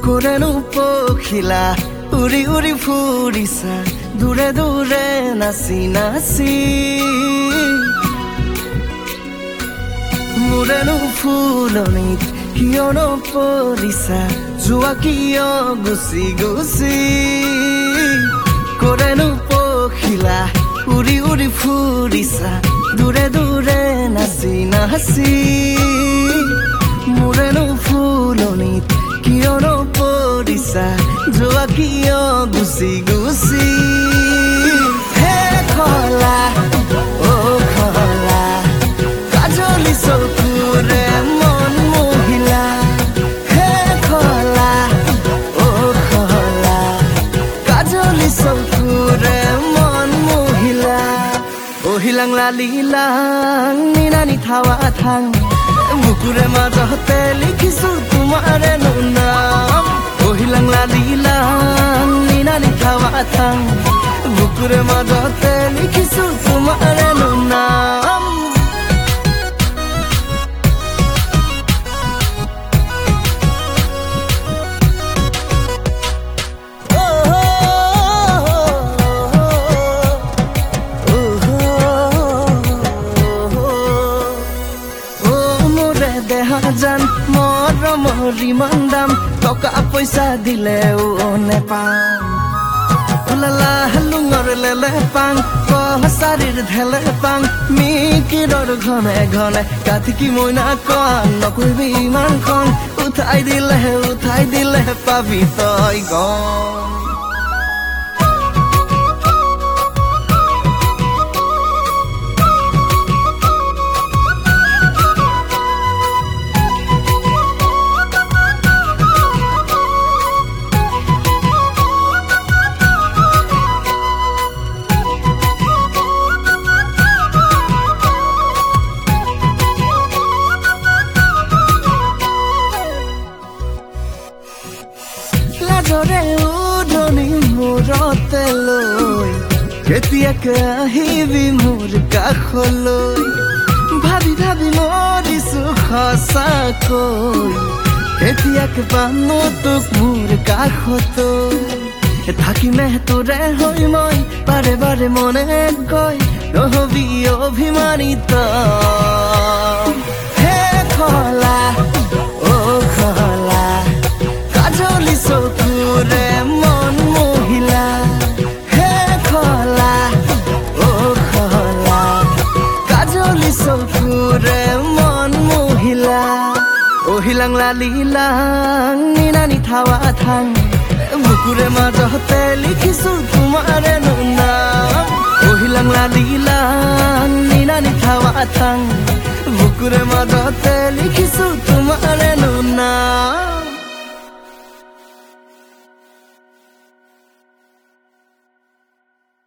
কোৰেনো পখিলা উৰি উৰি ফুৰিছা দূৰে দূৰে নাচি নাচি মোৰেনো ফুলনিত কিয়নো পৰিছা যোৱা কিয় গুচি গুচি কোৰেনো পখিলা উৰি উৰি ফুৰিছা দূৰে দূৰে নাচি নাচি মোৰেনো ফুলনিত কিয়নো পৰিছা যোৱা কিয় গুচি গুচি হে খলা অ খলা কাজলি চকুৰে মন মোহিলা হে খলা অ খলা কাজলি চকুৰে মন মোহিলা ওহিলাং লালিলাং নিনানি থাৱা থাং বুকুৰে মাজতে লিখিছো তোমাৰে নাম ওহিলাং লালিলাং নিনানি থাৱা থাং বুকুৰে মাজতে লিখিছো তোমাৰে নাম দেহাজান মৰমৰ ইমান দাম টকা পইচা দিলেও নেপাম লালা লুঙৰ লেলে পাং কছাৰীৰ ঢেলে পাং মিকিৰৰ ঘনে ঘনে কাটিকি মইনা কন নকৰিবি ইমান খন উঠাই দিলে পাবি তই গম লাজৰে উদনি মূৰতে লৈ কেতিয়াকে আহিবি মোৰ কাষলৈ ভাবি ভাবি মৰিছো সঁচাকৈ কেতিয়াকে পানো তোক মোৰ কাষলৈ থাকিমে তোৰে হৈ মই বাৰে বাৰে মনে গৈ নহবি অভিমানিত হে খলা অ খলা কাজলি চকুৰে মন মোহিলা হে খলা অ খলা কাজলি চকুৰে মন মোহিলা ওহিলাং লালিলাং নিনানি থাৱা থাং বুকুৰে মাজতে লিখিছো তোমাৰে নাম ওহিলাং লালিলাং নিনানি থাৱা থাং বুকুৰে মাজতে লিখিছো